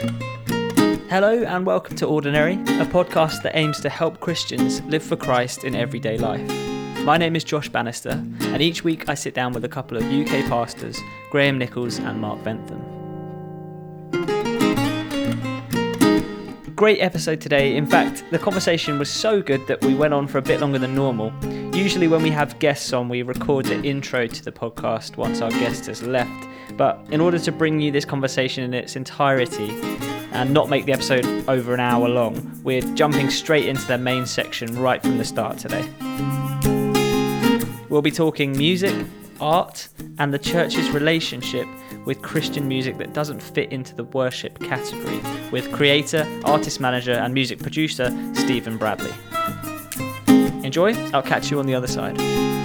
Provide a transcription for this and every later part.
Hello and welcome to Ordinary, a podcast that aims to help Christians live for Christ in everyday life. My name is Josh Bannister, and each week I sit down with a couple of UK pastors, Graham Nichols and Mark Bentham. Great episode today. In fact, the conversation was so good that we went on for a bit longer than normal. Usually when we have guests on, we record the intro to the podcast once our guest has left. But in order to bring you this conversation in its entirety and not make the episode over an hour long, we're jumping straight into the main section right from the start today. We'll be talking music, art, and the church's relationship with Christian music that doesn't fit into the worship category, with creator, artist manager, and music producer Stephen Bradley. Enjoy, I'll catch you on the other side.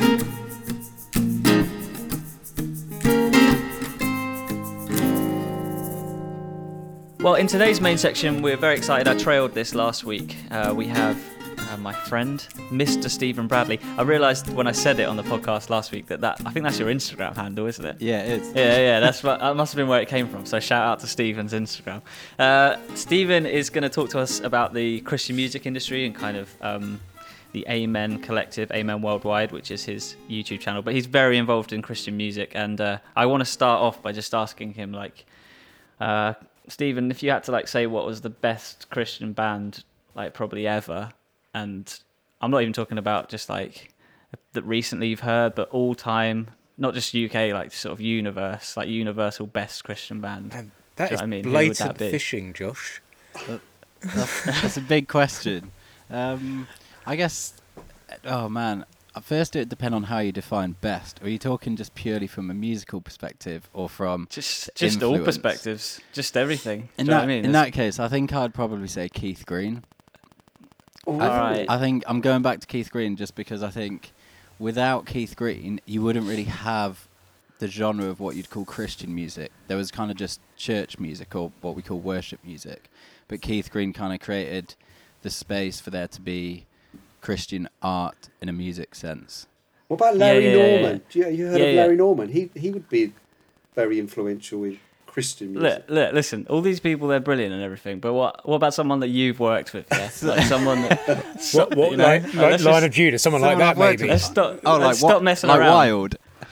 Well, in today's main section, we're very excited. I trailed this last week. We have my friend, Mr. Stephen Bradley. I realised when I said it on the podcast last week that I think that's your Instagram handle, isn't it? Yeah, it is. Yeah, that must have been where it came from. So shout out to Stephen's Instagram. Stephen is going to talk to us about the Christian music industry and kind of the Amen Collective, Amen Worldwide, which is his YouTube channel. But he's very involved in Christian music, and I want to start off by just asking him, Stephen, if you had to say what was the best Christian band probably ever, and I'm not even talking about just that recently you've heard, but all time, not just UK, sort of universe, universal best Christian band. And that is blatant fishing, Josh. That's a big question. I guess, oh man, first it would depend on how you define best. Are you talking just purely from a musical perspective or from just all perspectives, just everything? In that case, I think I'd probably say Keith Green. Right. I think I'm going back to Keith Green just because I think without Keith Green, you wouldn't really have the genre of what you'd call Christian music. There was kind of just church music or what we call worship music. But Keith Green kind of created the space for there to be Christian art in a music sense. What about Larry Norman? Yeah. You heard of Larry Norman? He would be very influential with Christian music. Look, listen, all these people, they're brilliant and everything, but what about someone that you've worked with? Yeah? Someone that... Line of Judah, someone like that maybe. Let's stop messing around. Wild.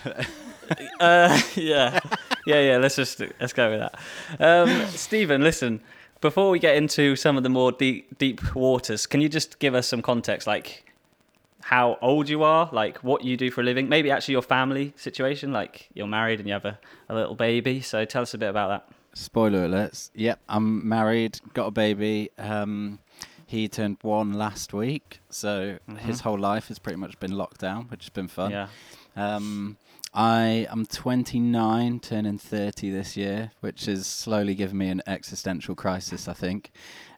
Yeah, let's go with that. Stephen, listen, before we get into some of the more deep waters, can you just give us some context, how old you are, what you do for a living, maybe actually your family situation, you're married and you have a little baby, so tell us a bit about that. Spoiler alerts. Yep, I'm married, got a baby. He turned 1 last week, so his whole life has pretty much been locked down, which has been fun. Yeah. I am 29, turning 30 this year, which is slowly giving me an existential crisis, I think.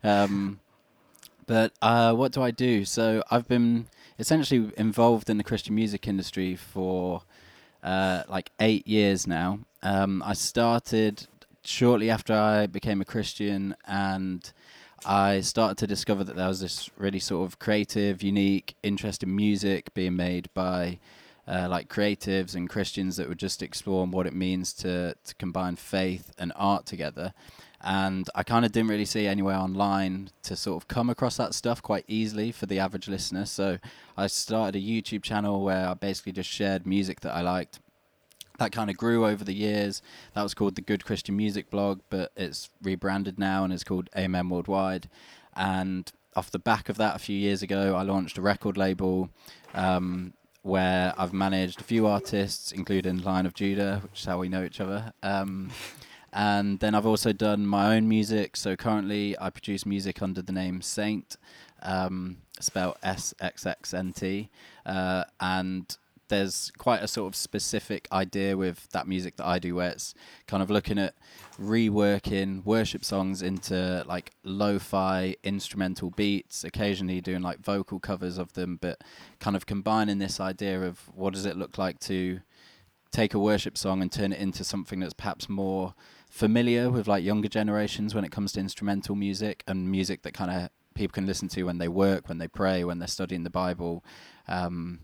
But what do I do? So I've been essentially involved in the Christian music industry for 8 years now. I started shortly after I became a Christian, and I started to discover that there was this really sort of creative, unique, interesting music being made by creatives and Christians that would just explore what it means to combine faith and art together. And I kind of didn't really see anywhere online to sort of come across that stuff quite easily for the average listener. So I started a YouTube channel where I basically just shared music that I liked. That kind of grew over the years. That was called the Good Christian Music Blog, but it's rebranded now and it's called Amen Worldwide. And off the back of that, a few years ago, I launched a record label where I've managed a few artists, including Line of Judah, which is how we know each other. And then I've also done my own music. So currently I produce music under the name Saint, spelled SXXNT. And there's quite a sort of specific idea with that music that I do, where it's kind of looking at reworking worship songs into lo-fi instrumental beats, occasionally doing vocal covers of them, but kind of combining this idea of what does it look like to take a worship song and turn it into something that's perhaps more familiar with younger generations when it comes to instrumental music and music that kind of people can listen to when they work, when they pray, when they're studying the Bible.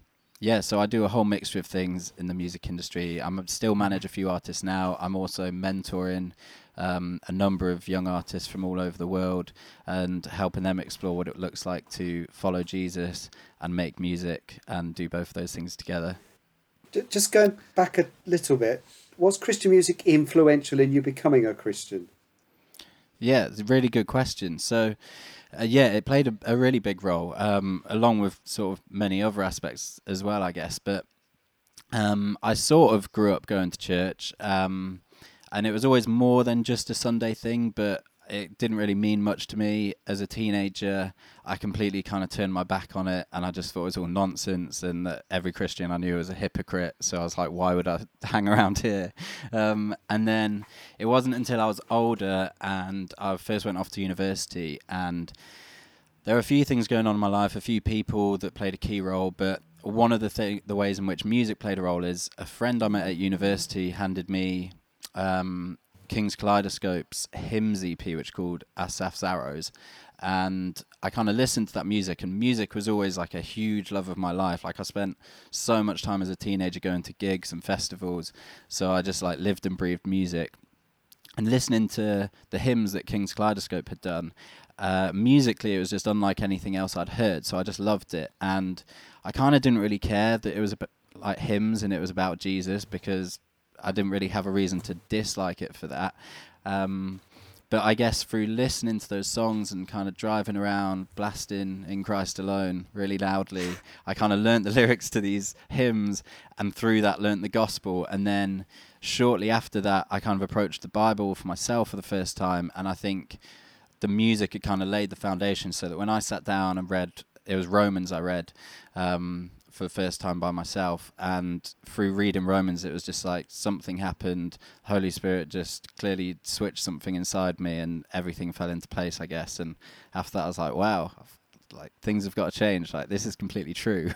Yeah, so I do a whole mixture of things in the music industry. I'm still manage a few artists now. I'm also mentoring a number of young artists from all over the world and helping them explore what it looks like to follow Jesus and make music and do both of those things together. Just going back a little bit, was Christian music influential in you becoming a Christian? Yeah, it's a really good question. So, it played a really big role, along with sort of many other aspects as well, I guess. But I sort of grew up going to church, and it was always more than just a Sunday thing, but it didn't really mean much to me. As a teenager, I completely kind of turned my back on it, and I just thought it was all nonsense, and that every Christian I knew was a hypocrite. So I was like, why would I hang around here? And then it wasn't until I was older and I first went off to university, and there were a few things going on in my life, a few people that played a key role, but one of the ways in which music played a role is a friend I met at university handed me King's Kaleidoscope's hymns EP, which is called Asaf's Arrows, and I kind of listened to that music, and music was always like a huge love of my life. Like I spent so much time as a teenager going to gigs and festivals, so I just like lived and breathed music. And listening to the hymns that King's Kaleidoscope had done, musically it was just unlike anything else I'd heard, so I just loved it. And I kind of didn't really care that it was like hymns and it was about Jesus, because I didn't really have a reason to dislike it for that. But I guess through listening to those songs and kind of driving around blasting In Christ Alone really loudly, I kind of learnt the lyrics to these hymns, and through that learnt the gospel. And then shortly after that, I kind of approached the Bible for myself for the first time, and I think the music had kind of laid the foundation so that when I sat down and read, it was Romans I read for the first time by myself, and through reading Romans it was just like something happened. Holy Spirit just clearly switched something inside me and everything fell into place, I guess. And after that I was like, wow, like things have got to change, like this is completely true.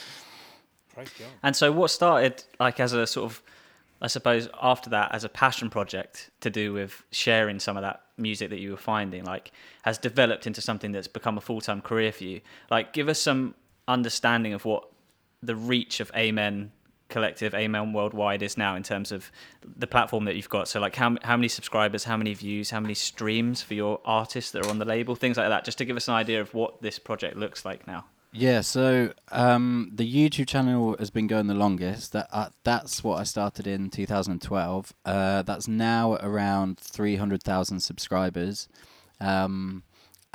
Praise God. And so what started like as a sort of, I suppose after that, as a passion project to do with sharing some of that music that you were finding, like has developed into something that's become a full-time career for you? Like give us some understanding of what the reach of Amen Collective, Amen Worldwide is now in terms of the platform that you've got. So like how many subscribers, how many views, how many streams for your artists that are on the label, things like that, just to give us an idea of what this project looks like now. Yeah, so the YouTube channel has been going the longest. That's what I started in 2012. That's now around 300,000 subscribers. And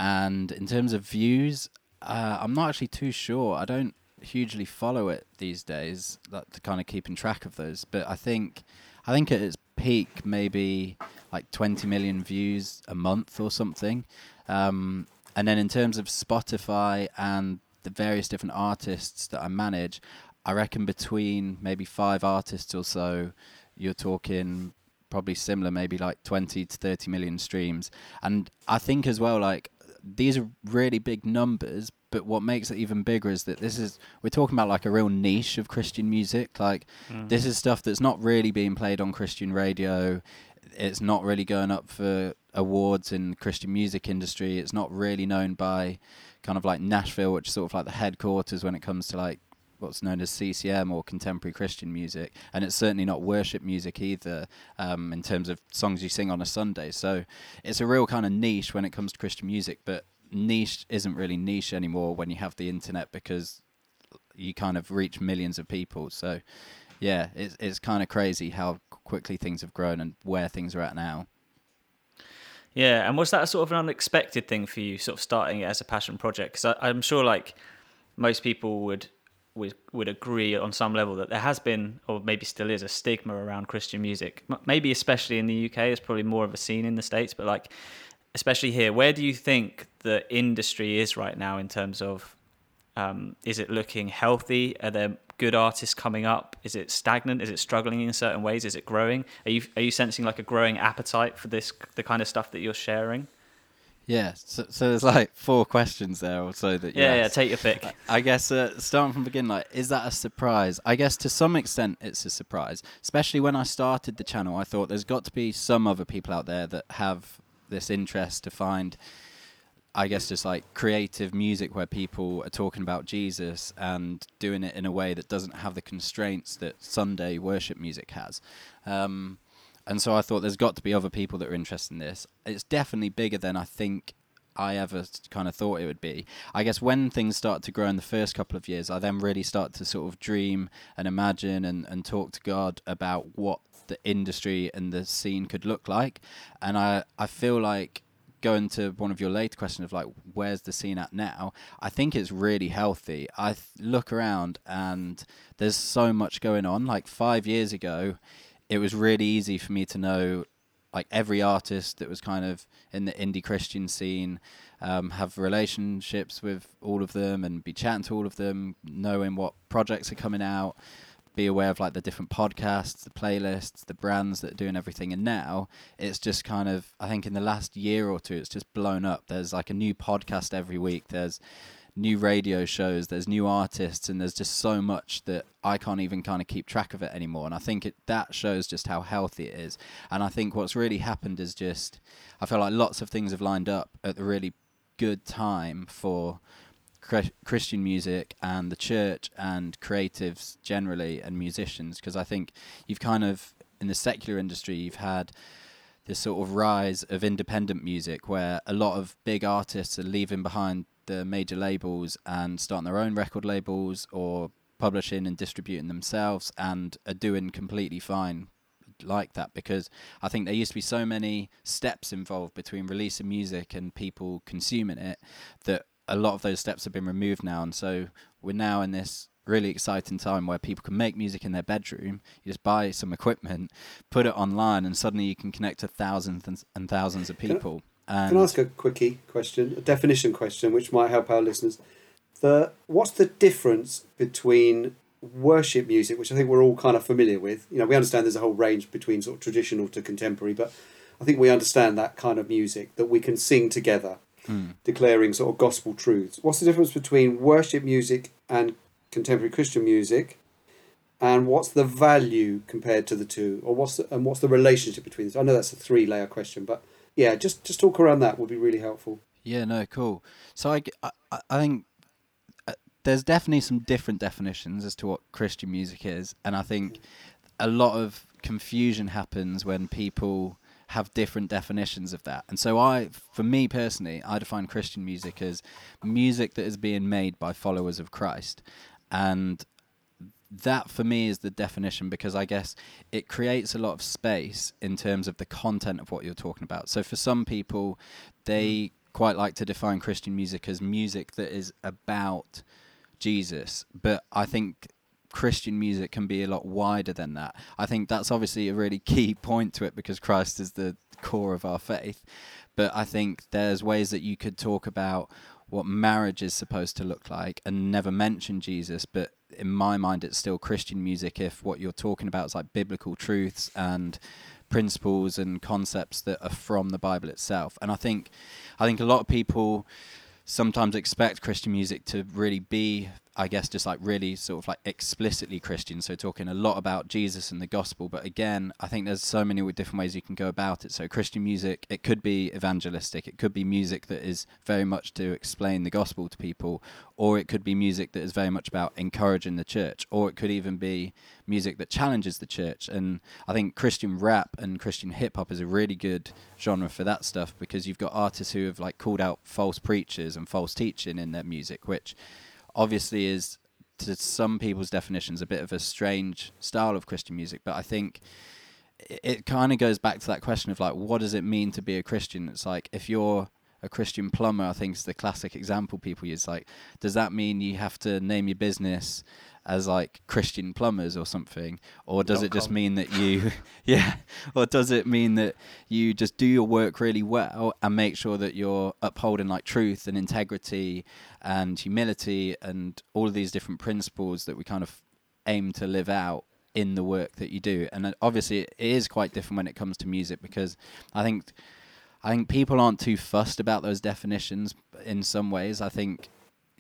in terms of views, I'm not actually too sure. I don't hugely follow it these days, to kind of keeping track of those. But I think at its peak, maybe like 20 million views a month or something. And then in terms of Spotify and the various different artists that I manage, I reckon between maybe 5 artists or so, you're talking probably similar, maybe like 20 to 30 million streams. And I think as well, like these are really big numbers, but what makes it even bigger is that we're talking about like a real niche of Christian music. Like this is stuff that's not really being played on Christian radio. It's not really going up for awards in the Christian music industry. It's not really known by kind of like Nashville, which is sort of like the headquarters when it comes to like what's known as CCM or contemporary Christian music. And it's certainly not worship music either, in terms of songs you sing on a Sunday. So it's a real kind of niche when it comes to Christian music, but niche isn't really niche anymore when you have the internet, because you kind of reach millions of people. So yeah, it's kind of crazy how quickly things have grown and where things are at now. Yeah, and was that a sort of an unexpected thing for you, sort of starting it as a passion project? Because I'm sure like most people would agree on some level that there has been, or maybe still is, a stigma around Christian music. Maybe especially in the UK, there's probably more of a scene in the States, but like especially here, where do you think the industry is right now in terms of, is it looking healthy? Are there good artists coming up? Is it stagnant? Is it struggling in certain ways? Is it growing? Are you sensing like a growing appetite for the kind of stuff that you're sharing? Yeah, so there's like 4 questions there or so that you asked. Yeah, take your pick. I guess starting from the beginning, like, is that a surprise? I guess to some extent it's a surprise. Especially when I started the channel, I thought there's got to be some other people out there that have this interest to find. I guess just like creative music where people are talking about Jesus and doing it in a way that doesn't have the constraints that Sunday worship music has. And so I thought there's got to be other people that are interested in this. It's definitely bigger than I think I ever kind of thought it would be. I guess when things started to grow in the first couple of years, I then really started to sort of dream and imagine and talk to God about what the industry and the scene could look like. And I feel like, going to one of your later questions of like, where's the scene at now? I think it's really healthy. I look around and there's so much going on. Like 5 years ago, it was really easy for me to know like every artist that was kind of in the indie Christian scene, have relationships with all of them and be chatting to all of them, knowing what projects are coming out, be aware of like the different podcasts, the playlists, the brands that are doing everything. And now it's just kind of, I think in the last year or two, it's just blown up. There's like a new podcast every week. There's new radio shows, there's new artists, and there's just so much that I can't even kind of keep track of it anymore. And I think that shows just how healthy it is. And I think what's really happened is just, I feel like lots of things have lined up at the really good time for Christian music and the church and creatives generally and musicians, because I think you've kind of, in the secular industry, you've had this sort of rise of independent music where a lot of big artists are leaving behind the major labels and starting their own record labels or publishing and distributing themselves, and are doing completely fine like that, because I think there used to be so many steps involved between releasing music and people consuming it that a lot of those steps have been removed now. And so we're now in this really exciting time where people can make music in their bedroom. You just buy some equipment, put it online, and suddenly you can connect to thousands and thousands of people. Can I ask a quickie question, a definition question, which might help our listeners? What's the difference between worship music, which I think we're all kind of familiar with? You know, we understand there's a whole range between sort of traditional to contemporary, but I think we understand that kind of music that we can sing together, declaring sort of gospel truths. What's the difference between worship music and contemporary Christian music, and what's the value compared to the two, or what's the relationship between this? I know that's a 3-layer question, but yeah, just talk around that would be really helpful. Yeah, no, cool. So I think there's definitely some different definitions as to what Christian music is, and I think a lot of confusion happens when people have different definitions of that. And so for me personally, I define Christian music as music that is being made by followers of Christ. And that for me is the definition, because I guess it creates a lot of space in terms of the content of what you're talking about. So for some people, they quite like to define Christian music as music that is about Jesus. But I think Christian music can be a lot wider than that. I think that's obviously a really key point to it, because Christ is the core of our faith. But I think there's ways that you could talk about what marriage is supposed to look like and never mention Jesus, but in my mind it's still Christian music if what you're talking about is like biblical truths and principles and concepts that are from the Bible itself. And I think a lot of people sometimes expect Christian music to really be, I guess, just like really sort of like explicitly Christian, so talking a lot about Jesus and the gospel. But again, I think there's so many different ways you can go about it. So Christian music, it could be evangelistic, it could be music that is very much to explain the gospel to people, or it could be music that is very much about encouraging the church, or it could even be music that challenges the church. And I think Christian rap and Christian hip-hop is a really good genre for that stuff, because you've got artists who have like called out false preachers and false teaching in their music, which obviously is, to some people's definitions, a bit of a strange style of Christian music. But I think it kind of goes back to that question of like, what does it mean to be a Christian? It's like, if you're a Christian plumber, I think is the classic example people use. Like, does that mean you have to name your business as like Christian Plumbers or something, or does it just mean that you or does it mean that you just do your work really well and make sure that you're upholding like truth and integrity and humility and all of these different principles that we kind of aim to live out in the work that you do? And obviously it is quite different when it comes to music, because I think people aren't too fussed about those definitions in some ways. I think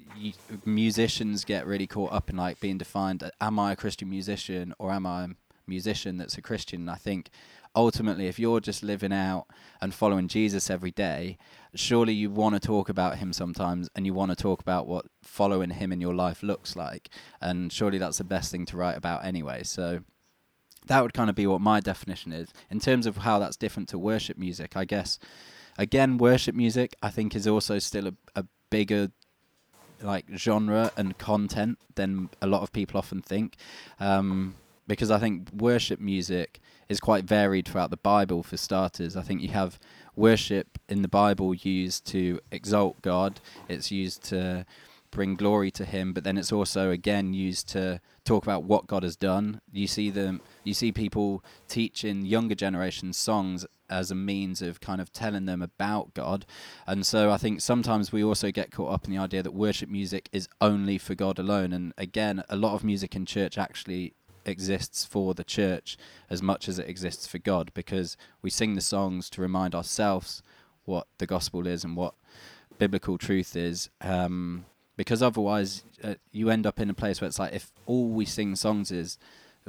musicians get really caught up in like being defined, am I a Christian musician or am I a musician that's a Christian? And I think ultimately, if you're just living out and following Jesus every day, surely you want to talk about him sometimes, and you want to talk about what following him in your life looks like. And surely that's the best thing to write about anyway. So that would kind of be what my definition is. In terms of how that's different to worship music, I guess, again, worship music, I think, is also still a bigger like genre and content than a lot of people often think. Because I think worship music is quite varied throughout the Bible, for starters. I think you have worship in the Bible used to exalt God. It's used to bring glory to him, but then it's also again used to talk about what God has done. You see people teaching younger generations songs as a means of kind of telling them about God. And so I think sometimes we also get caught up in the idea that worship music is only for God alone. And again, a lot of music in church actually exists for the church as much as it exists for God, because we sing the songs to remind ourselves what the gospel is and what biblical truth is. Because otherwise you end up in a place where it's like, if all we sing songs is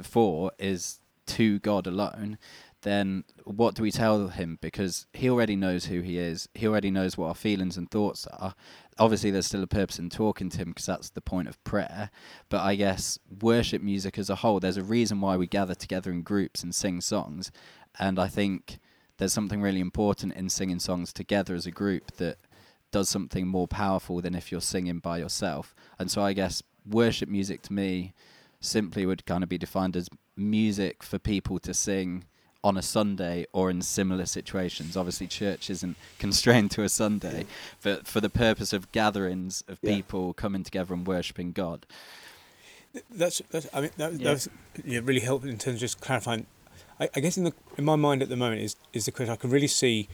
to God alone, then what do we tell him? Because he already knows who he is. He already knows what our feelings and thoughts are. Obviously, there's still a purpose in talking to him, because that's the point of prayer. But I guess worship music as a whole, there's a reason why we gather together in groups and sing songs. And I think there's something really important in singing songs together as a group that does something more powerful than if you're singing by yourself. And so I guess worship music to me simply would kind of be defined as music for people to sing on a Sunday or in similar situations. Obviously, church isn't constrained to a Sunday, but for the purpose of gatherings of people coming together and worshipping God. That's really helpful in terms of just clarifying. I guess in my mind at the moment is the question. I can really see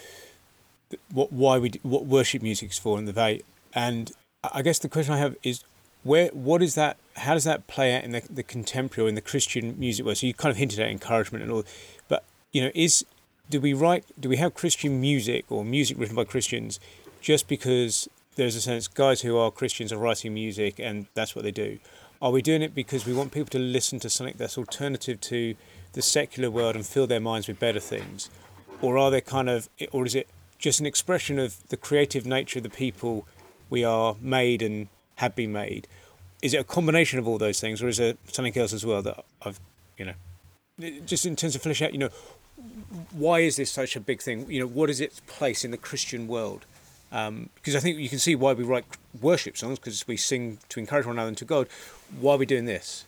what worship music's for and the value. And I guess the question I have is, what is that? How does that play out in the contemporary or in the Christian music world? So you kind of hinted at encouragement and all, but do we have Christian music or music written by Christians just because there's a sense guys who are Christians are writing music and that's what they do? Are we doing it because we want people to listen to something that's alternative to the secular world and fill their minds with better things, or is it just an expression of the creative nature of the people we are made and have been made? Is it a combination of all those things, or is there something else as well that I've, just in terms of flesh out, why is this such a big thing? What is its place in the Christian world? Because I think you can see why we write worship songs, because we sing to encourage one another and to God. Why are we doing this?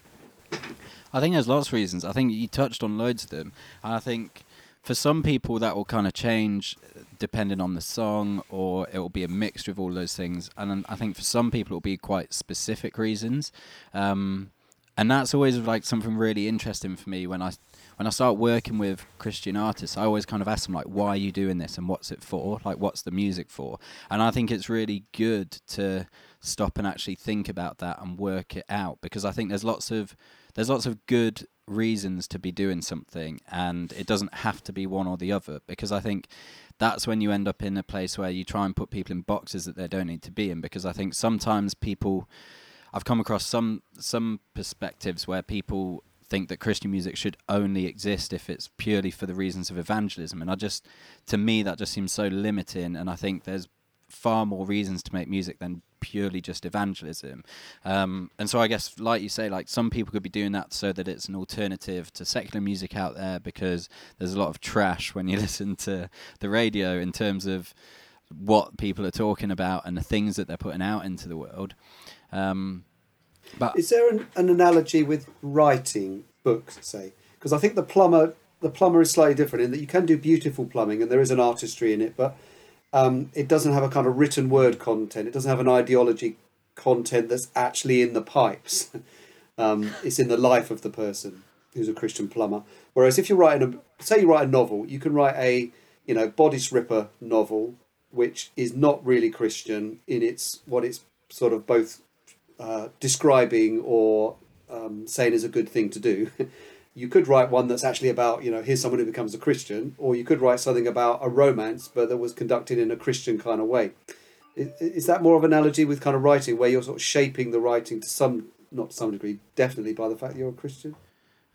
I think there's lots of reasons. I think you touched on loads of them. And I think for some people that will kind of change depending on the song, or it will be a mixture of all those things. And I think for some people it will be quite specific reasons. And that's always like something really interesting for me when I start working with Christian artists. I always kind of ask them, like, why are you doing this and what's it for? Like, what's the music for? And I think it's really good to stop and actually think about that and work it out, because I think there's lots of good reasons to be doing something, and it doesn't have to be one or the other, because I think that's when you end up in a place where you try and put people in boxes that they don't need to be in. Because I think sometimes I've come across some perspectives where people think that Christian music should only exist if it's purely for the reasons of evangelism, and to me that just seems so limiting, and I think there's far more reasons to make music than purely just evangelism. And so I guess, like you say, like some people could be doing that so that it's an alternative to secular music out there, because there's a lot of trash when you listen to the radio in terms of what people are talking about and the things that they're putting out into the world. But is there an analogy with writing books, say? Because I think the plumber is slightly different in that you can do beautiful plumbing and there is an artistry in it, but it doesn't have a kind of written word content. It doesn't have an ideology content that's actually in the pipes. It's in the life of the person who's a Christian plumber. Whereas if you're writing say you write a novel, you can write a bodice ripper novel, which is not really Christian in what it's sort of both describing or saying is a good thing to do. You could write one that's actually about, here's someone who becomes a Christian, or you could write something about a romance, but that was conducted in a Christian kind of way. Is that more of an analogy with kind of writing, where you're sort of shaping the writing not to some degree, definitely by the fact that you're a Christian?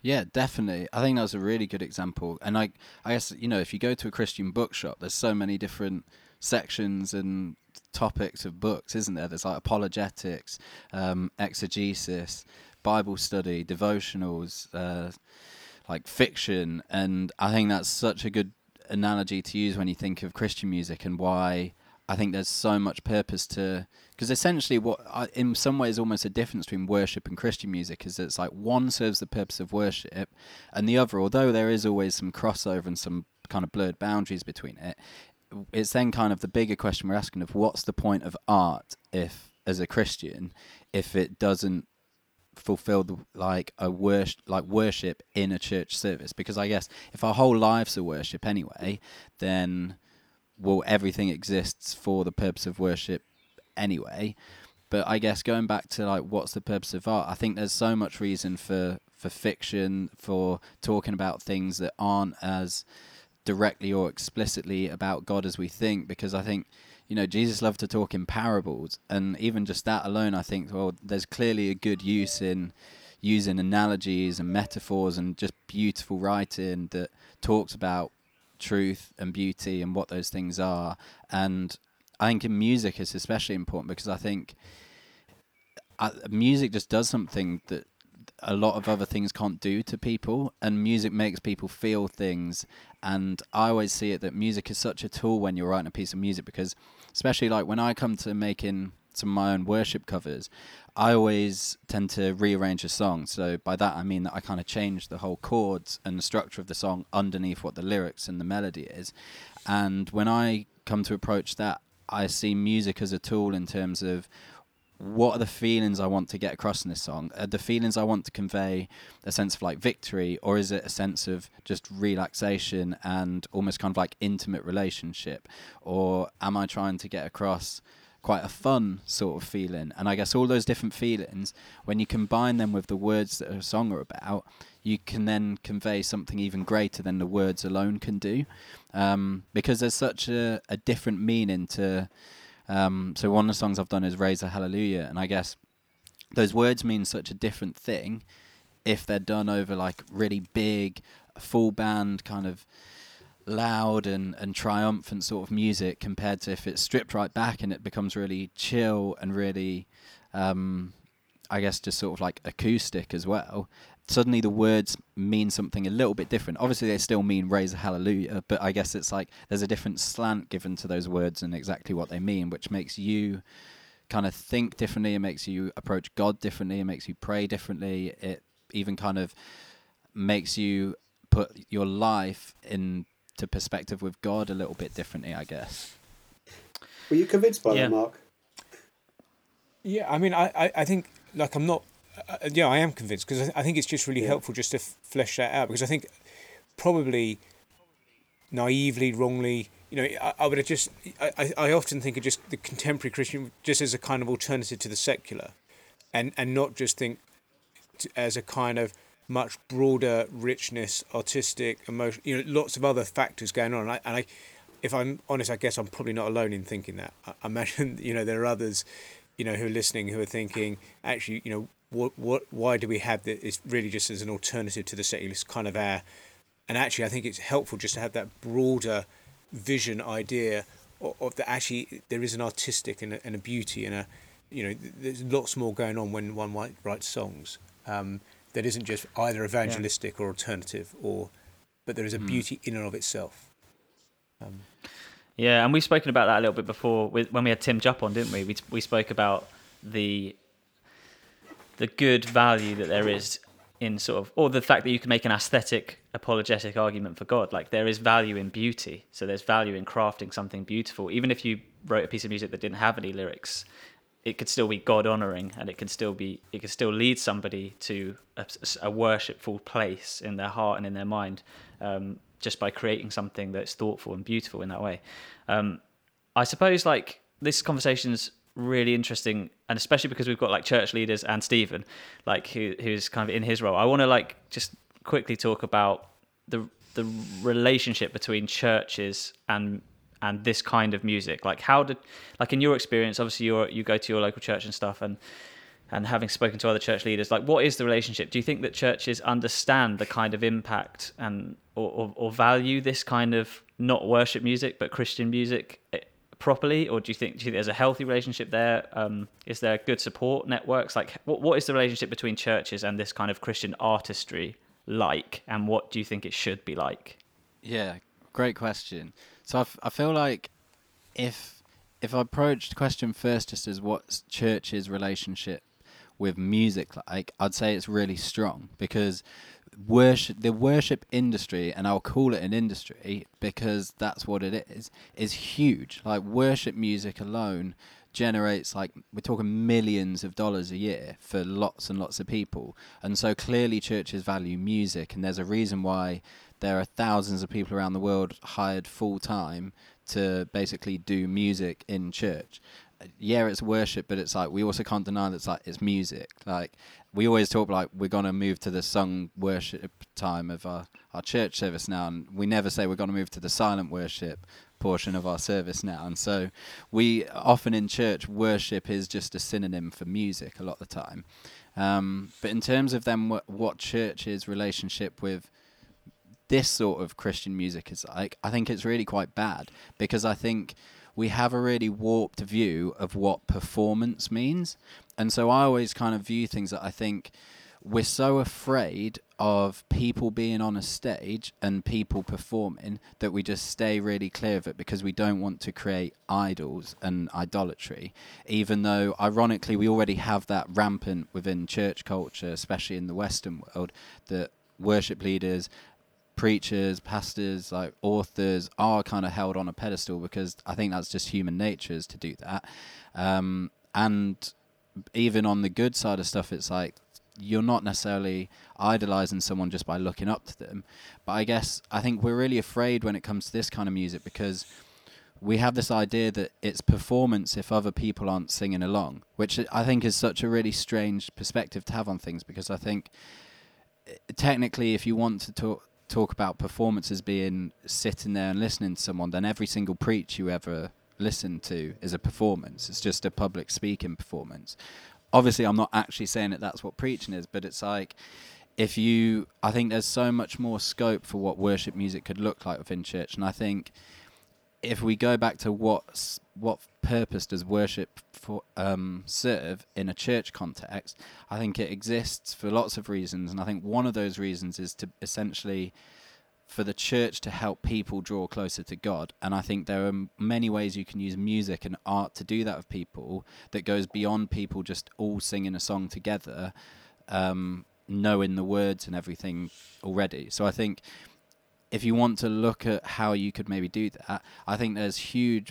Yeah, definitely. I think that's a really good example. And I guess, if you go to a Christian bookshop, there's so many different sections and topics of books, isn't there? There's like apologetics, exegesis, Bible study, devotionals, like fiction. And I think that's such a good analogy to use when you think of Christian music, and why I think there's so much purpose to, because essentially in some ways almost a difference between worship and Christian music is that it's like one serves the purpose of worship, and the other, although there is always some crossover and some kind of blurred boundaries between it, it's then kind of the bigger question we're asking of what's the point of art if, as a Christian, if it doesn't fulfill worship in a church service? Because I guess if our whole lives are worship anyway, then everything exists for the purpose of worship anyway. But I guess going back to like what's the purpose of art, I think there's so much reason for fiction, for talking about things that aren't as directly or explicitly about God as we think, because I think Jesus loved to talk in parables, and even just that alone, I think, there's clearly a good use in using analogies and metaphors and just beautiful writing that talks about truth and beauty and what those things are. And I think in music it's especially important, because I think music just does something that a lot of other things can't do to people, and music makes people feel things. And I always see it that music is such a tool when you're writing a piece of music, because especially like when I come to making some of my own worship covers, I always tend to rearrange a song. So by that I mean that I kind of change the whole chords and the structure of the song underneath what the lyrics and the melody is. And when I come to approach that, I see music as a tool in terms of what are the feelings I want to get across in this song? Are the feelings I want to convey a sense of like victory, or is it a sense of just relaxation and almost kind of like intimate relationship? Or am I trying to get across quite a fun sort of feeling? And I guess all those different feelings, when you combine them with the words that a song are about, you can then convey something even greater than the words alone can do. Because there's such a different meaning to... So one of the songs I've done is Raise a Hallelujah, and I guess those words mean such a different thing if they're done over like really big, full band, kind of loud and triumphant sort of music, compared to if it's stripped right back and it becomes really chill and really, I guess, just sort of like acoustic as well. Suddenly the words mean something a little bit different. Obviously they still mean Raise a Hallelujah, but I guess it's like there's a different slant given to those words and exactly what they mean, which makes you kind of think differently. It makes you approach God differently. It makes you pray differently. It even kind of makes you put your life into perspective with God a little bit differently, I guess. Were you convinced by that, Mark? Yeah, I mean, I think, like, I'm not... I am convinced, because I think it's just really helpful just to flesh that out, because I think probably naively, wrongly, I would have just... I often think of just the contemporary Christian just as a kind of alternative to the secular, and not just think as a kind of much broader richness, artistic, emotion, lots of other factors going on. And I, if I'm honest, I guess I'm probably not alone in thinking that. I imagine, there are others, who are listening, who are thinking, actually, why do we have this? It's really just as an alternative to the secularist kind of air. And actually, I think it's helpful just to have that broader vision idea of that actually there is an artistic and a beauty and there's lots more going on when one writes songs that isn't just either evangelistic or alternative, but there is a beauty in and of itself. Yeah, and we've spoken about that a little bit before when we had Tim Jupp on, didn't we? We spoke about the good value that there is in sort of, or the fact that you can make an aesthetic, apologetic argument for God. Like, there is value in beauty. So there's value in crafting something beautiful. Even if you wrote a piece of music that didn't have any lyrics, it could still be God honoring, and it could still lead somebody to a worshipful place in their heart and in their mind, just by creating something that's thoughtful and beautiful in that way. I suppose like this conversation's really interesting, and especially because we've got like church leaders and Stephen, like who's kind of in his role. I want to like just quickly talk about the relationship between churches and this kind of music. Like, in your experience, obviously you go to your local church and stuff, and and having spoken to other church leaders, like, what is the relationship? Do you think that churches understand the kind of impact and or value this kind of not worship music but Christian music properly, or do you think there's a healthy relationship there? Is there good support networks? Like, what is the relationship between churches and this kind of Christian artistry like, and what do you think it should be like? Yeah, great question. So I feel like if I approached the question first just as what's church's relationship with music like, I'd say it's really strong, because the worship industry, and I'll call it an industry because that's what it is huge. Like, worship music alone generates, like, we're talking millions of dollars a year for lots and lots of people. And so clearly churches value music, and there's a reason why there are thousands of people around the world hired full time to basically do music in church. Yeah, it's worship, but it's like, we also can't deny that it's music. Like, we always talk like we're going to move to the sung worship time of our church service now, and we never say we're going to move to the silent worship portion of our service now. And so we often in church, worship is just a synonym for music a lot of the time. But in terms of them, what church's relationship with this sort of Christian music is like, I think it's really quite bad, because I think we have a really warped view of what performance means. And so I always kind of view things that I think we're so afraid of people being on a stage and people performing that we just stay really clear of it, because we don't want to create idols and idolatry, even though ironically we already have that rampant within church culture, especially in the Western world, that worship leaders, preachers, pastors, like authors are kind of held on a pedestal, because I think that's just human nature is to do that. And even on the good side of stuff, it's like you're not necessarily idolizing someone just by looking up to them. But I think we're really afraid when it comes to this kind of music, because we have this idea that it's performance if other people aren't singing along, which I think is such a really strange perspective to have on things, because I think technically if you want to talk about performance as being sitting there and listening to someone, then every single preach you ever listen to is a performance. It's just a public speaking performance. Obviously, I'm not actually saying that that's what preaching is, but it's like, I think there's so much more scope for what worship music could look like within church. And I think if we go back to what purpose does worship serve in a church context, I think it exists for lots of reasons. And I think one of those reasons is to essentially for the church to help people draw closer to God. And I think there are many ways you can use music and art to do that with people that goes beyond people just all singing a song together, knowing the words and everything already. So I think if you want to look at how you could maybe do that, I think there's huge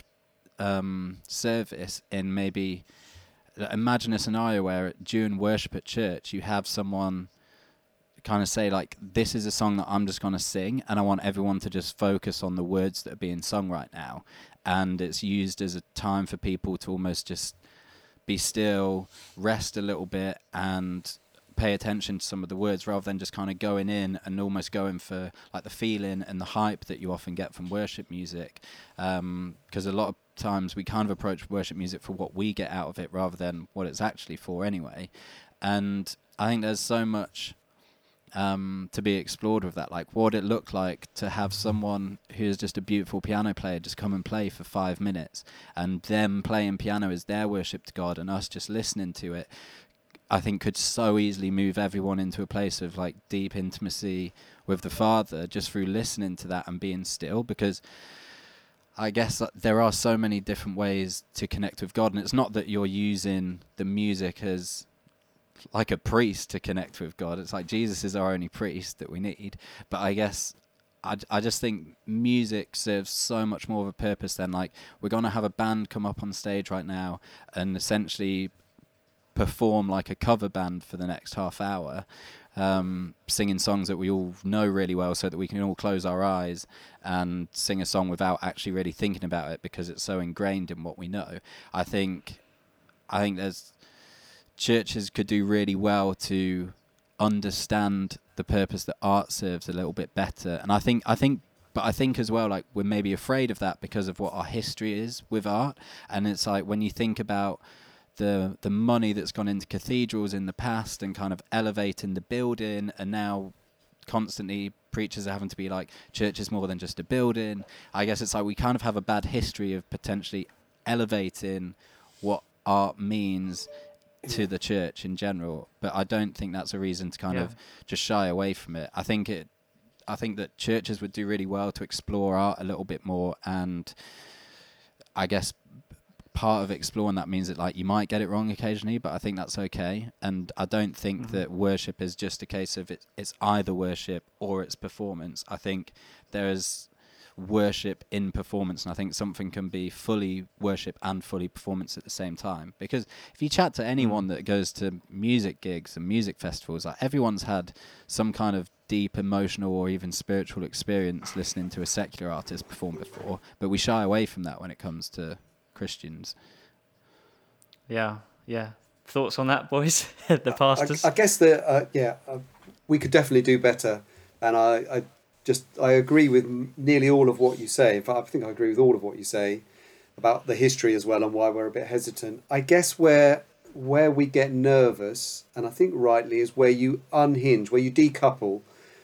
service in maybe, imagine a scenario where during worship at church you have someone kind of say like, this is a song that I'm just going to sing, and I want everyone to just focus on the words that are being sung right now. And it's used as a time for people to almost just be still, rest a little bit, and pay attention to some of the words, rather than just kind of going in and almost going for like the feeling and the hype that you often get from worship music. Because a lot of times we kind of approach worship music for what we get out of it rather than what it's actually for anyway. And I think there's so much to be explored with that, like what it looked like to have someone who's just a beautiful piano player just come and play for 5 minutes, and them playing piano is their worship to God, and us just listening to it, I think could so easily move everyone into a place of like deep intimacy with the Father just through listening to that and being still. Because I guess there are so many different ways to connect with God, and it's not that you're using the music as like a priest to connect with God. It's like Jesus is our only priest that we need. But I guess I just think music serves so much more of a purpose than like, we're going to have a band come up on stage right now and essentially perform like a cover band for the next half hour, singing songs that we all know really well so that we can all close our eyes and sing a song without actually really thinking about it because it's so ingrained in what we know. I think there's churches could do really well to understand the purpose that art serves a little bit better. And I think as well, like, we're maybe afraid of that because of what our history is with art. And it's like, when you think about the money that's gone into cathedrals in the past and kind of elevating the building, and now constantly preachers are having to be like, church is more than just a building. I guess it's like we kind of have a bad history of potentially elevating what art means to the church in general, but I don't think that's a reason to kind of just shy away from it. I think that churches would do really well to explore art a little bit more, and I guess part of exploring that means that like you might get it wrong occasionally, but I think that's okay. And I don't think that worship is just a case of it's either worship or it's performance. I think there's worship in performance, and I think something can be fully worship and fully performance at the same time. Because if you chat to anyone that goes to music gigs and music festivals, like everyone's had some kind of deep emotional or even spiritual experience listening to a secular artist perform before, but we shy away from that when it comes to Christians. Yeah. Thoughts on that, boys? The pastors? I guess that we could definitely do better, and I agree with nearly all of what you say. In fact, I think I agree with all of what you say about the history as well and why we're a bit hesitant. I guess where we get nervous, and I think rightly, is where you unhinge, where you decouple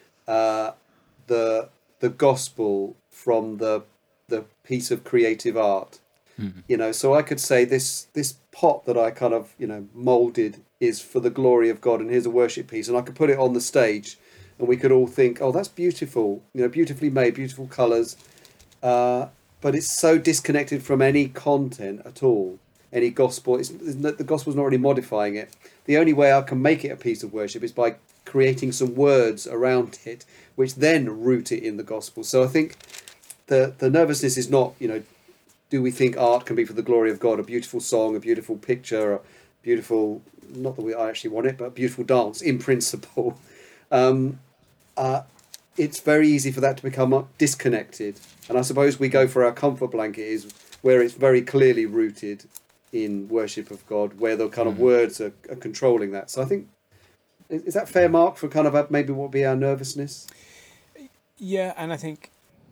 the gospel from the piece of creative art. You know, so I could say this pot that I kind of, molded is for the glory of God, and here's a worship piece, and I could put it on the stage, and we could all think, oh, that's beautiful, beautifully made, beautiful colours, but it's so disconnected from any content at all, any gospel. The gospel's not really modifying it. The only way I can make it a piece of worship is by creating some words around it, which then root it in the gospel. So I think the nervousness is not, do we think art can be for the glory of God? A beautiful song, a beautiful picture, a beautiful, not that I actually want it, but a beautiful dance in principle. It's very easy for that to become disconnected. And I suppose we go for our comfort blanket is where it's very clearly rooted in worship of God, where the kind of words are controlling that. So I think, is that fair, Mark, for kind of maybe what would be our nervousness? Yeah, and I think,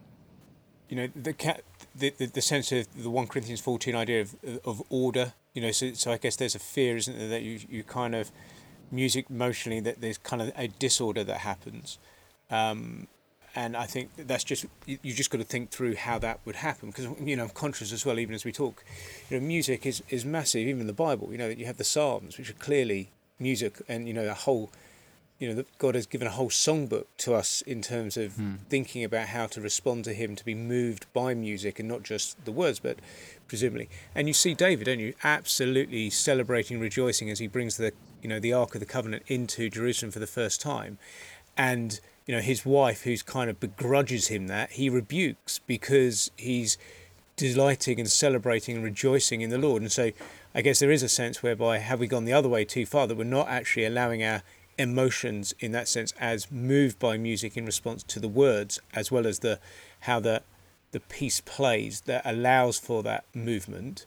the sense of the 1 Corinthians 14 idea of order, so I guess there's a fear, isn't there, that you kind of, music emotionally, that there's kind of a disorder that happens. And I think that's just, you just got to think through how that would happen, because, I'm conscious as well, even as we talk, music is massive, even in the Bible, you have the Psalms, which are clearly music, and, a whole, that God has given a whole songbook to us in terms of thinking about how to respond to him, to be moved by music and not just the words, but presumably. And you see David, don't you, absolutely celebrating, rejoicing as he brings the Ark of the Covenant into Jerusalem for the first time. And, his wife, who's kind of begrudges him that, he rebukes because he's delighting and celebrating and rejoicing in the Lord. And so I guess there is a sense whereby, have we gone the other way too far, that we're not actually allowing our emotions in that sense as moved by music in response to the words, as well as how the piece plays that allows for that movement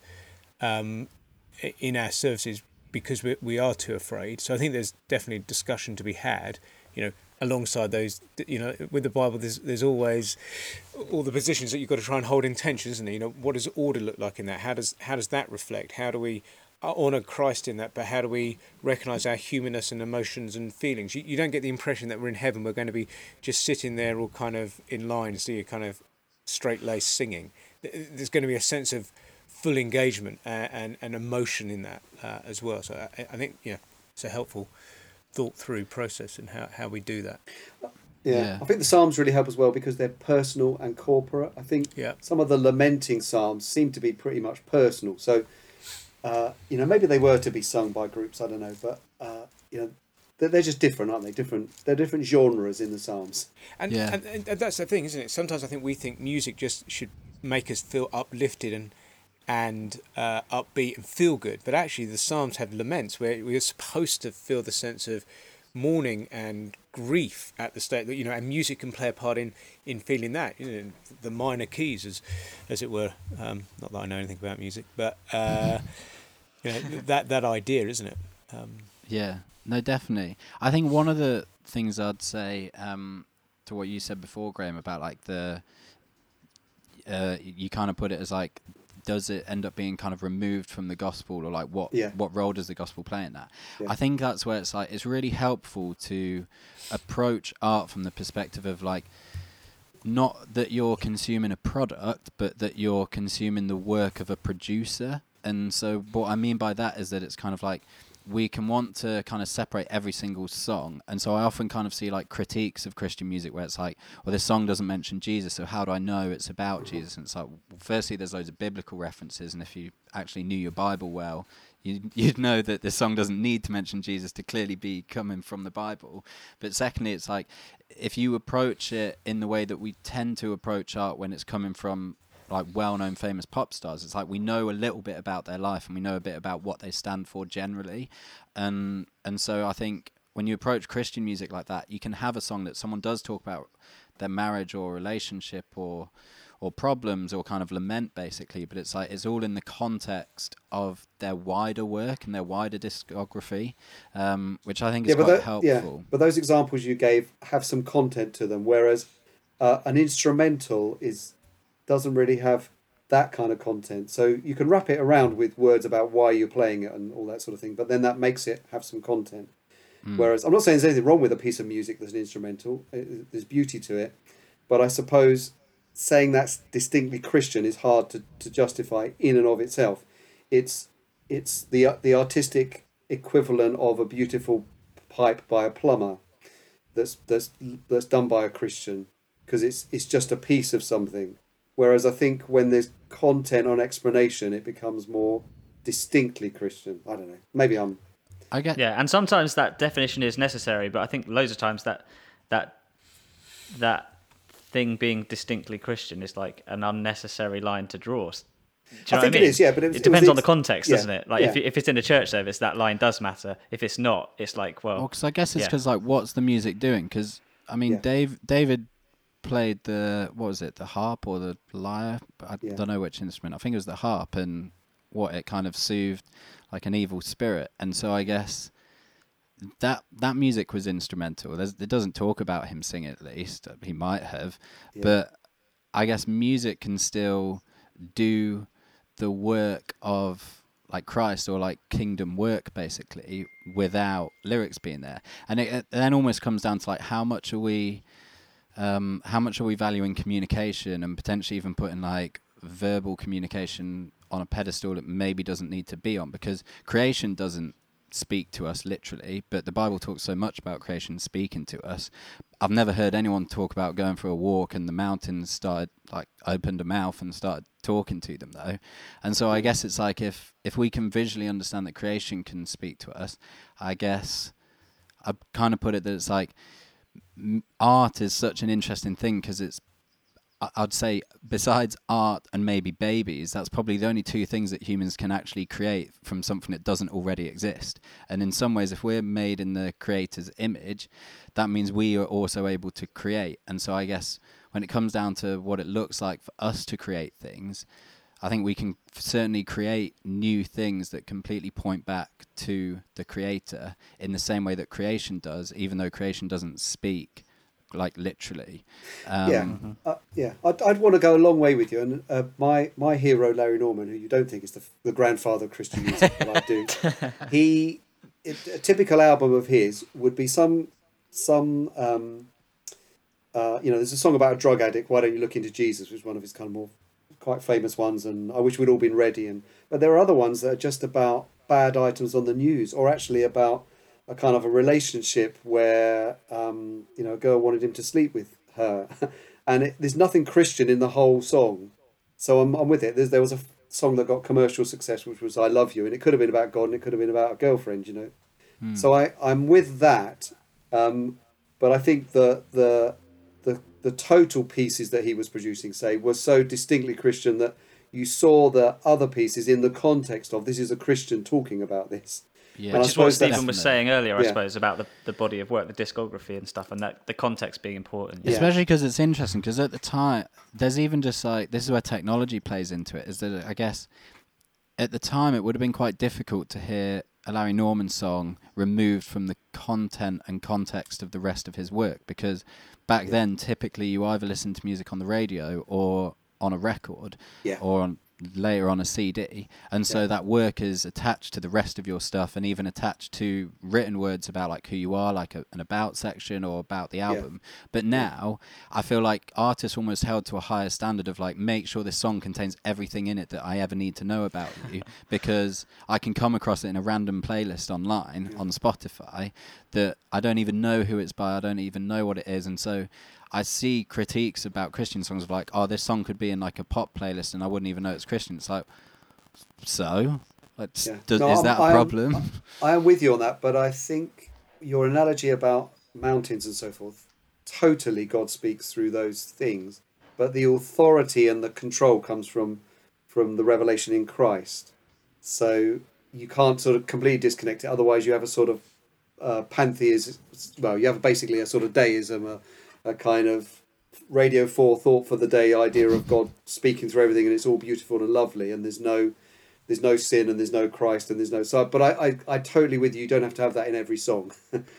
in our services, because we are too afraid. So I think there's definitely discussion to be had, alongside those, with the Bible, there's always all the positions that you've got to try and hold in tension, isn't it? What does order look like in that? How does that reflect? How do we honour Christ in that, but how do we recognise our humanness and emotions and feelings? You don't get the impression that we're in heaven, we're going to be just sitting there all kind of in line, so you're kind of straight-laced singing. There's going to be a sense of full engagement and emotion in that as well. So I think, it's a helpful thought-through process in how we do that. Yeah, I think the Psalms really help as well because they're personal and corporate. I think some of the lamenting Psalms seem to be pretty much personal. So, maybe they were to be sung by groups, I don't know, but, they're just different, aren't they? They're different genres in the Psalms. And that's the thing, isn't it? Sometimes I think we think music just should make us feel uplifted and upbeat and feel good, but actually the Psalms have laments where we're supposed to feel the sense of mourning and grief at the state that, and music can play a part in feeling that, the minor keys as it were. Not that I know anything about music, but that idea, isn't it? Yeah, no, definitely. I think one of the things I'd say to what you said before, Graham, about like you kind of put it as like does it end up being kind of removed from the gospel, or like what role does the gospel play in that? I think that's where it's like it's really helpful to approach art from the perspective of like, not that you're consuming a product, but that you're consuming the work of a producer. And so what I mean by that is that it's kind of like we can want to kind of separate every single song. And so I often kind of see like critiques of Christian music where it's like, well, this song doesn't mention Jesus, so how do I know it's about Jesus? And it's like, well, firstly, there's loads of biblical references, and if you actually knew your Bible well, you'd know that this song doesn't need to mention Jesus to clearly be coming from the Bible. But secondly, it's like, if you approach it in the way that we tend to approach art when it's coming from like well-known famous pop stars, it's like we know a little bit about their life and we know a bit about what they stand for generally, and so I think when you approach Christian music like that, you can have a song that someone does talk about their marriage or relationship or problems or kind of lament basically, but it's like it's all in the context of their wider work and their wider discography, which I think is quite helpful. Yeah, but those examples you gave have some content to them, whereas an instrumental doesn't really have that kind of content. So you can wrap it around with words about why you're playing it and all that sort of thing, but then that makes it have some content. Whereas I'm not saying there's anything wrong with a piece of music that's an instrumental. There's beauty to it, but I suppose saying that's distinctly Christian is hard to justify in and of itself. It's the artistic equivalent of a beautiful pipe by a plumber that's done by a Christian, because it's just a piece of something. Whereas I think when there's content on explanation, it becomes more distinctly Christian. I don't know. Yeah, and sometimes that definition is necessary, but I think loads of times that thing being distinctly Christian is like an unnecessary line to draw. Do you know what I mean? It is, yeah, but it depends on the context, doesn't it? Like if it's in a church service, that line does matter. If it's not, it's like, well, because I guess it's because like, what's the music doing? Because I mean, David played the harp or the lyre? I don't know which instrument. I think it was the harp, and it kind of soothed like an evil spirit. And so I guess that music was instrumental. It doesn't talk about him singing, at least. He might have. Yeah. But I guess music can still do the work of like Christ or like kingdom work, basically, without lyrics being there. And it then almost comes down to like how much are we valuing communication, and potentially even putting like verbal communication on a pedestal that maybe doesn't need to be on, because creation doesn't speak to us literally, but the Bible talks so much about creation speaking to us. I've never heard anyone talk about going for a walk and the mountains opened a mouth and started talking to them though. And so I guess it's like if we can visually understand that creation can speak to us, I guess I kind of put it that it's like art is such an interesting thing, because I'd say besides art and maybe babies, that's probably the only two things that humans can actually create from something that doesn't already exist. And in some ways, if we're made in the creator's image, that means we are also able to create. And so I guess when it comes down to what it looks like for us to create things, I think we can certainly create new things that completely point back to the creator in the same way that creation does, even though creation doesn't speak like literally. I'd want to go a long way with you, and my hero Larry Norman, who you don't think is the grandfather of Christian music, but I do. A typical album of his would be some there's a song about a drug addict, Why Don't You Look Into Jesus, which is one of his kind of more quite famous ones, and I Wish We'd All Been Ready, but there are other ones that are just about bad items on the news, or actually about a kind of a relationship where a girl wanted him to sleep with her, and there's nothing Christian in the whole song. So I'm with it. There was a song that got commercial success, which was I Love You, and it could have been about God and it could have been about a girlfriend, So I'm with that, but I think the total pieces that he was producing, say, were so distinctly Christian that you saw the other pieces in the context of this is a Christian talking about this. Yeah, which is what Stephen was saying earlier, I suppose, about the body of work, the discography and stuff, and that the context being important. Yeah. Especially because it's interesting, because at the time, there's even just like, this is where technology plays into it, is that I guess at the time it would have been quite difficult to hear a Larry Norman song removed from the content and context of the rest of his work, because back then, typically, you either listened to music on the radio or on a record, or on later on a CD, and so that work is attached to the rest of your stuff, and even attached to written words about like who you are, like an about section or about the album. But now I feel like artists almost held to a higher standard of like, make sure this song contains everything in it that I ever need to know about you, because I can come across it in a random playlist online on Spotify that I don't even know who it's by, I don't even know what it is. And so I see critiques about Christian songs of like, oh, this song could be in like a pop playlist and I wouldn't even know it's Christian. It's like, so? Is that a problem? I am with you on that, but I think your analogy about mountains and so forth, totally God speaks through those things, but the authority and the control comes from the revelation in Christ. So you can't sort of completely disconnect it, otherwise you have a sort of pantheism, well, you have basically a sort of deism, a kind of Radio 4 thought for the day idea of God speaking through everything and it's all beautiful and lovely and there's no sin and there's no Christ and there's no... So, but I totally with you. You don't have to have that in every song.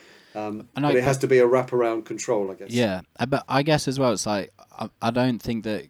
But it has to be a wraparound control, I guess. Yeah, but I guess as well, it's like, I don't think that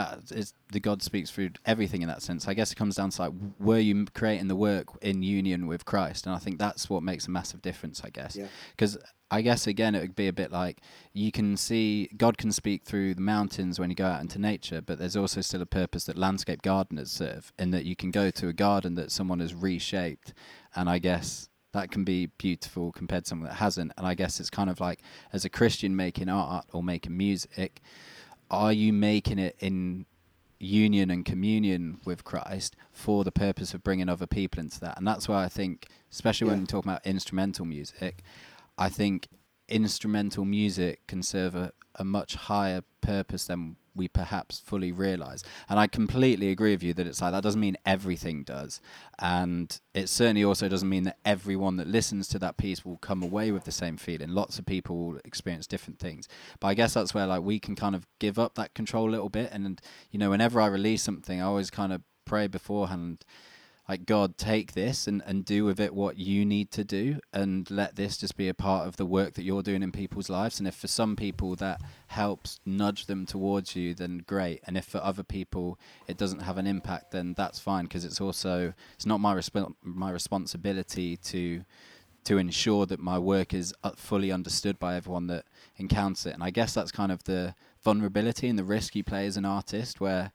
is the God speaks through everything in that sense. I guess it comes down to like, were you creating the work in union with Christ? And I think that's what makes a massive difference, I guess. Because I guess, again, it would be a bit like, you can see God can speak through the mountains when you go out into nature, but there's also still a purpose that landscape gardeners serve, in that you can go to a garden that someone has reshaped, and I guess that can be beautiful compared to someone that hasn't. And I guess it's kind of like, as a Christian making art or making music, are you making it in union and communion with Christ for the purpose of bringing other people into that? And that's why I think, especially when you're talking about instrumental music, I think instrumental music can serve a much higher purpose than we perhaps fully realise. And I completely agree with you that it's like, that doesn't mean everything does. And it certainly also doesn't mean that everyone that listens to that piece will come away with the same feeling. Lots of people will experience different things. But I guess that's where like we can kind of give up that control a little bit. And, you know, whenever I release something, I always kind of pray beforehand, like, God, take this and do with it what you need to do, and let this just be a part of the work that you're doing in people's lives. And if for some people that helps nudge them towards you, then great. And if for other people it doesn't have an impact, then that's fine, because it's not my responsibility to ensure that my work is fully understood by everyone that encounters it. And I guess that's kind of the vulnerability and the risk you play as an artist, where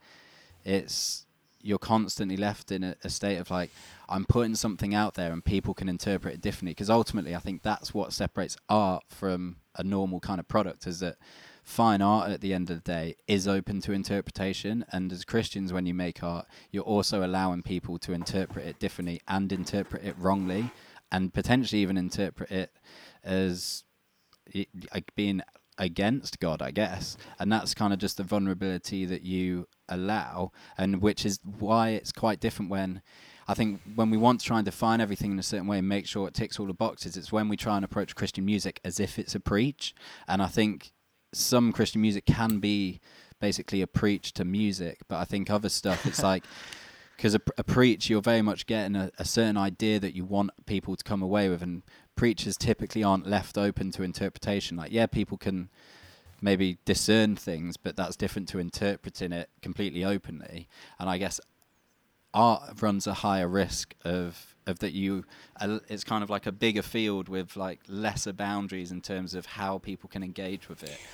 you're constantly left in a state of like, I'm putting something out there and people can interpret it differently. Because ultimately, I think that's what separates art from a normal kind of product, is that fine art at the end of the day is open to interpretation. And as Christians, when you make art, you're also allowing people to interpret it differently and interpret it wrongly, and potentially even interpret it as like being against God, I guess. And that's kind of just the vulnerability that you allow, and which is why it's quite different when we want to try and define everything in a certain way and make sure it ticks all the boxes. It's when we try and approach Christian music as if it's a preach. And I think some Christian music can be basically a preach to music, but I think other stuff, it's like, because a preach, you're very much getting a certain idea that you want people to come away with, and preachers typically aren't left open to interpretation. Like, yeah, people can maybe discern things, but that's different to interpreting it completely openly. And I guess art runs a higher risk of that it's kind of like a bigger field with like lesser boundaries in terms of how people can engage with it.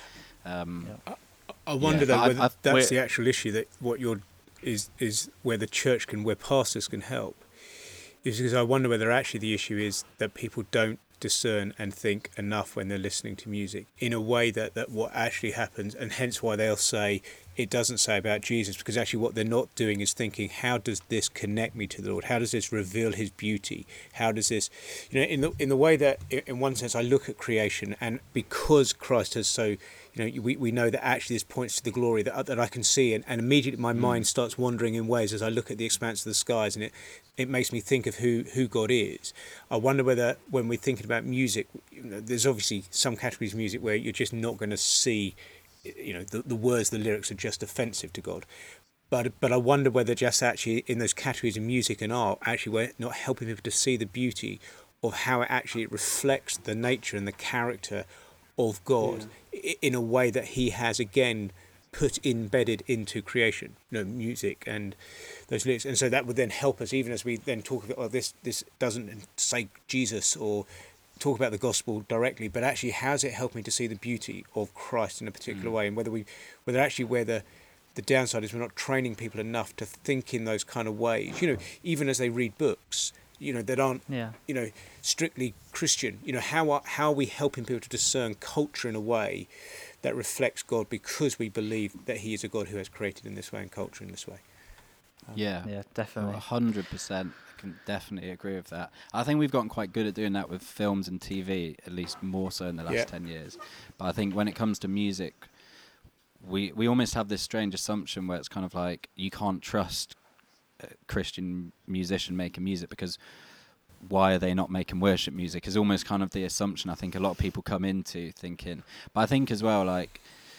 I wonder though whether that's the actual issue, that what is where the church where pastors can help, is because I wonder whether actually the issue is that people don't discern and think enough when they're listening to music in a way that what actually happens, and hence why they'll say it doesn't say about Jesus, because actually what they're not doing is thinking, how does this connect me to the Lord? How does this reveal his beauty? How does this, in the way that in one sense I look at creation, and because Christ has so, we know that actually this points to the glory that I can see, and immediately my mind starts wandering in ways as I look at the expanse of the skies, and it makes me think of who God is. I wonder whether when we're thinking about music, there's obviously some categories of music where you're just not going to see, the words, the lyrics are just offensive to God. But I wonder whether just actually in those categories of music and art, actually we're not helping people to see the beauty of how it reflects the nature and the character of God in a way that he has, again, embedded into creation, music and those lyrics, and so that would then help us even as we then talk about this doesn't say Jesus or talk about the gospel directly, but actually how's it helping to see the beauty of Christ in a particular way, and whether actually where the downside is we're not training people enough to think in those kind of ways, even as they read books that aren't strictly Christian, how are we helping people to discern culture in a way that reflects God, because we believe that he is a God who has created in this way and culture in this way. Yeah, definitely. 100%. I can definitely agree with that. I think we've gotten quite good at doing that with films and TV, at least more so in the last 10 years. But I think when it comes to music, we almost have this strange assumption where it's kind of like you can't trust a Christian musician making music because why are they not making worship music is almost kind of the assumption I think a lot of people come into thinking. But I think as well, like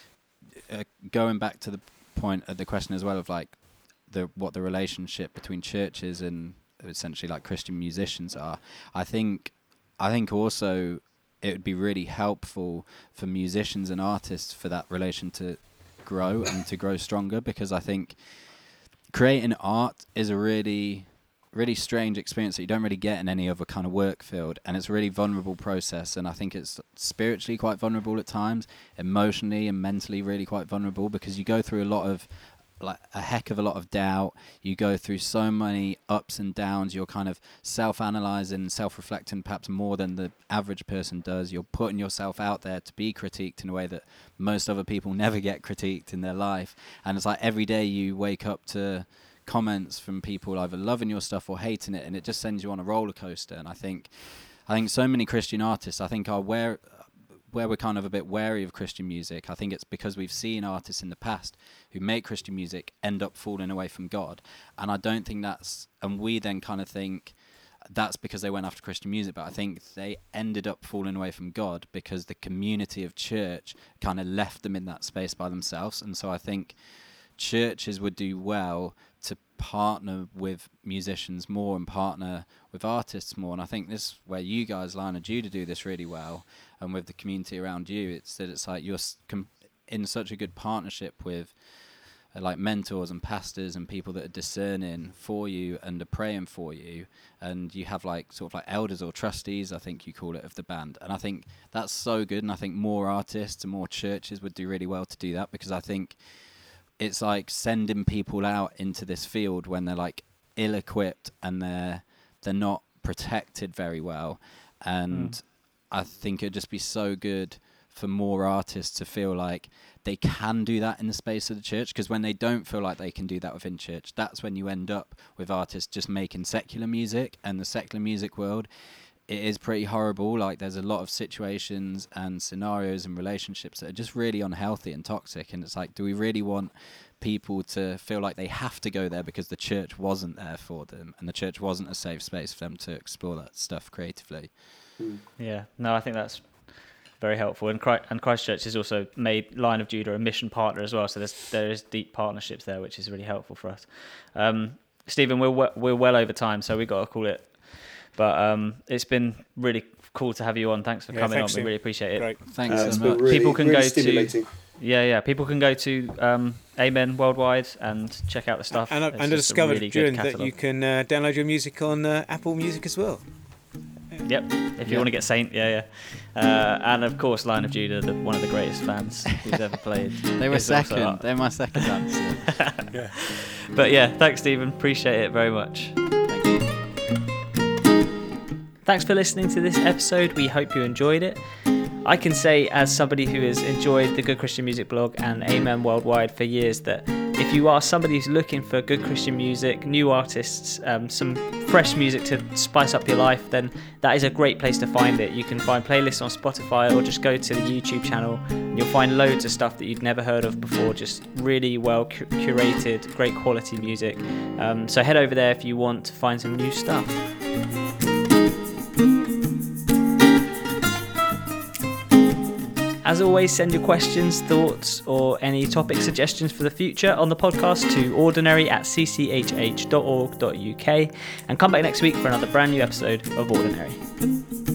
going back to the point of the question as well of like what the relationship between churches and essentially like Christian musicians are, I think also it would be really helpful for musicians and artists for that relation to grow and to grow stronger, because I think creating art is a really strange experience that you don't really get in any other kind of work field, and it's a really vulnerable process, and I think it's spiritually quite vulnerable at times, emotionally and mentally really quite vulnerable, because you go through a heck of a lot of doubt, you go through so many ups and downs, you're kind of self-analysing, self-reflecting perhaps more than the average person does, you're putting yourself out there to be critiqued in a way that most other people never get critiqued in their life, and it's like every day you wake up to comments from people either loving your stuff or hating it, and it just sends you on a roller coaster. And I think so many Christian artists are where we're kind of a bit wary of Christian music. I think it's because we've seen artists in the past who make Christian music end up falling away from God, and I don't think and we then kind of think that's because they went after Christian music, but I think they ended up falling away from God because the community of church kind of left them in that space by themselves. And so I think churches would do well to partner with musicians more and partner with artists more, and I think this is where you guys, Lion of Judah, do this really well, and with the community around you, it's like you're in such a good partnership with like mentors and pastors and people that are discerning for you and are praying for you, and you have like sort of like elders or trustees, I think you call it, of the band, and I think that's so good, and I think more artists and more churches would do really well to do that, because I think it's like sending people out into this field when they're like ill-equipped and they're not protected very well, and I think it'd just be so good for more artists to feel like they can do that in the space of the church, because when they don't feel like they can do that within church, that's when you end up with artists just making secular music, and the secular music world, it is pretty horrible. Like there's a lot of situations and scenarios and relationships that are just really unhealthy and toxic, and it's like, do we really want people to feel like they have to go there because the church wasn't there for them and the church wasn't a safe space for them to explore that stuff creatively? Yeah, no, I think that's very helpful, and Christchurch has also made Lion of Judah a mission partner as well, so there is deep partnerships there, which is really helpful for us. Stephen, we're well over time, so we've got to call it. But it's been really cool to have you on. Thanks for coming on. We really appreciate it. Great. Thanks so much. Really, people can really go stimulating. people can go to Amen Worldwide and check out the stuff. And I discovered during that you can download your music on Apple Music as well. Yep, if you want to get Saint, and of course Lion of Judah, one of the greatest bands who's ever played. They were second. They're my second answer. But yeah, thanks Stephen, appreciate it very much. Thank you. Thanks for listening to this episode. We hope you enjoyed it. I can say, as somebody who has enjoyed the Good Christian Music blog and Amen Worldwide for years, that if you are somebody who's looking for good Christian music, new artists, some fresh music to spice up your life, then that is a great place to find it. You can find playlists on Spotify or just go to the YouTube channel and you'll find loads of stuff that you've never heard of before, just really well curated, great quality music. So head over there if you want to find some new stuff. As always, send your questions, thoughts, or any topic suggestions for the future on the podcast to ordinary@cchh.org.uk, and come back next week for another brand new episode of Ordinary.